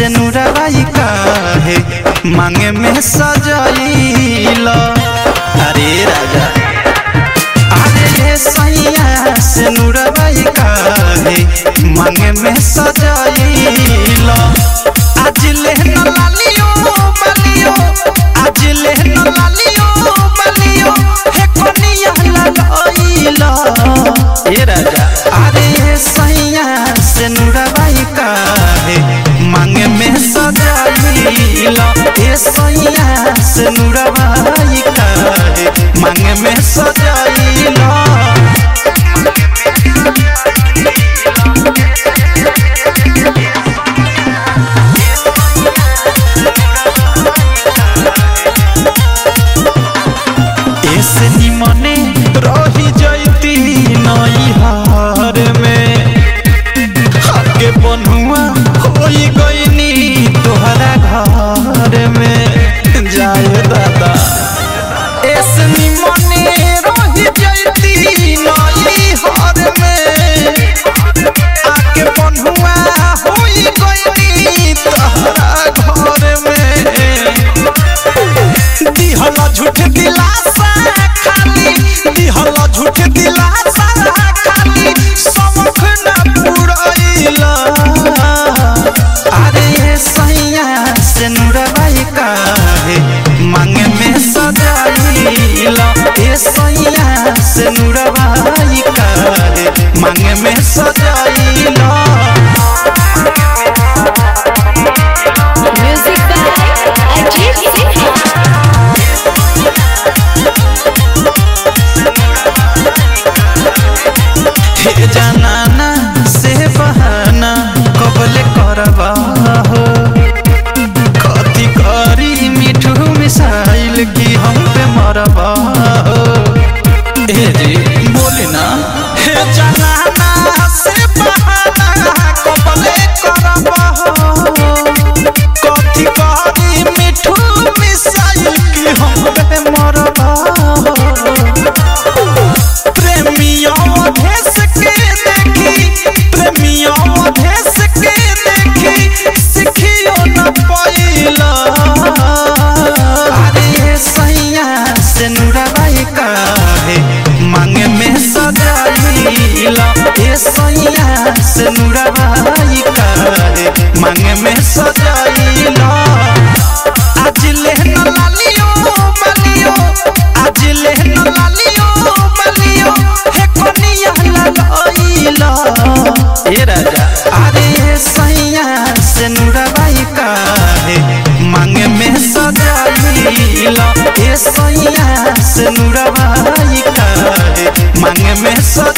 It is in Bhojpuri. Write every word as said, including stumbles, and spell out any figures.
से नुरवाई काहे मांगे में सजाइला। अरे राजा अरे सैया से नुरवाई काहे मांगे में सजाइला। आज ले न लालियो बलियो आज ले न लालियो बलियो हे कोनिया लगाइला। ए राजा अरे सैया से नुरवाई काहे मांगे में सजाइला। ए सैया से नुरवाई काहे मांगे में सजाइला। ऐसे निमने रही जैती नई हार में आगे बनुआ होई गईनी तोहरा घर में जाए दादा। ऐसे निमने रही जैती नई हार में आगे बनुआ होई गईनी तोहरा घर में। दिहला झूठ दिलासा खाली दिहला झूठ दिलासा खाली समख न पुरैला। अरे सैया से नुरवाई काहे मांगे में सजाइला। ए सैया से नुरवाई काहे मांगे में सजाइला। Music by Ajit Singh. हे जनाना से बहाना कबले करबा हो कथी करी मिठू मिसाइल की हम पे मरबा हो। ए जी बोली ना हे जनाना से बहाना कबले करबा हो कथी करी मिठू मिसाइल की हम पे मरबा हो। प्रेमियों भेस के देखी प्रेमियों भेस के देखी सिखियो न पाइला। अरे सैया से नुरवाई काहे मांगे में सजाइला। ए सैया से नुरवाई काहे मांगे में सजाइला। आज ले न लालियो बलियो आज ले न लालियो बलियो हे कोनिया लगाइला। ए राजा अरे सैया से नुरवाई काहे मांगे में सजाइला। ए सैया से नुरवाई काहे मांगे में सजाइला।